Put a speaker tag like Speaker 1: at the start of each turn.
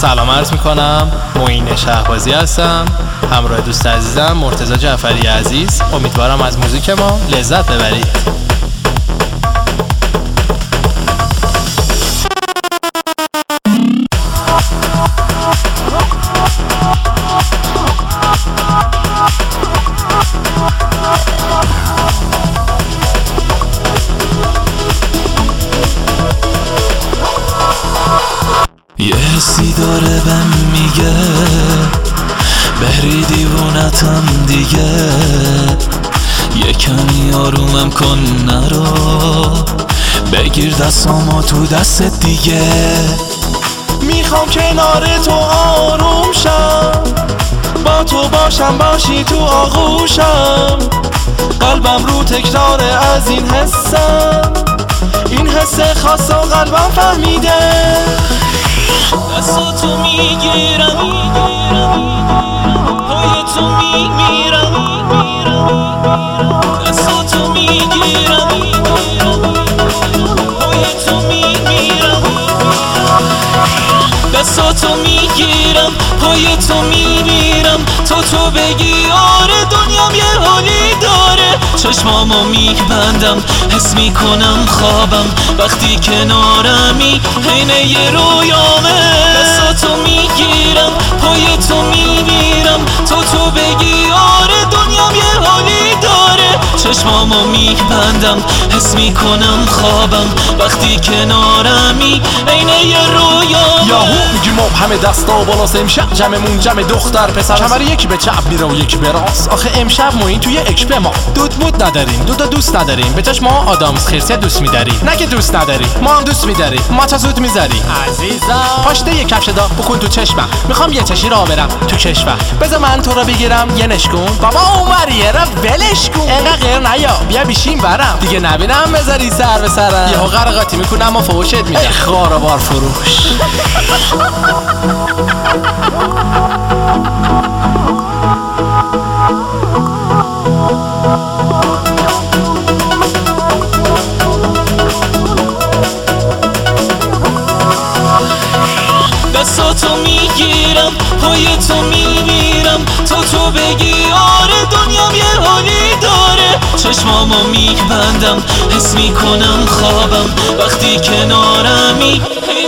Speaker 1: سلام عرض میکنم، معین شهبازی هستم، همراه دوست عزیزم مرتضی جعفری عزیز. امیدوارم از موزیک ما لذت ببرید.
Speaker 2: یه حسی داره بهم میگه بری دیوونتم دیگه، یه کمی آرومم کن نرو، بگیر دستامو تو دستت دیگه.
Speaker 3: میخوام کنار تو آروم شم، با تو باشم باشی تو آغوشم، قلبم رو تکرار از این حسم، این حس خاص و قلبم فهمیده.
Speaker 2: دستاتو میگیرم پای تو میمیرم، دستاتو میگیرم پای تو میمیرم، دستاتو میگیرم پای تو میمیرم، تو بگی آره دنیام یه حالی داره. چشمامو میبندم حس میکنم خوابم وقتی کنارمی، حین یه رویامه. دستاتو میگیرم پای تو میمیرم، تو بگی آره دنیام یه حالی داره. چشمامو میبندم حس میکنم خوابم وقتی کنارمی، حین یه رویامه.
Speaker 3: یاهو میگی مبهم دستا بالاست، امشب جمعمون جمع دختر پسر، کمر یکی به چپ میره و یکی به راست. آخه امشب ما این توی اکپ ما دود نداریم، دو دوست نداریم، به چشم ما آدامس خرسیه دوست میداری، نه که دوست نداری ما هم دوست میداری، ما چه زود میذاری عزیزم. پاشته یه کفش دا بکن تو چشمم، میخوام یه چشی را برم تو کشور، بذار من تو را بگیرم یه نشکون. بابا اونوریه را ولش کن، اینقدر غیر نیا، بیا بیشین برم دیگه، نبینم بذاری سر به سرم، یهو قرقاتی میکنم و فوشت میدم. خاربار فروش.
Speaker 2: دستاتو میگیرم پای تو میمیرم، تو بگی آره دنیام یه حالی داره. چشمامو میبندم حس میکنم خوابم وقتی کنارمی.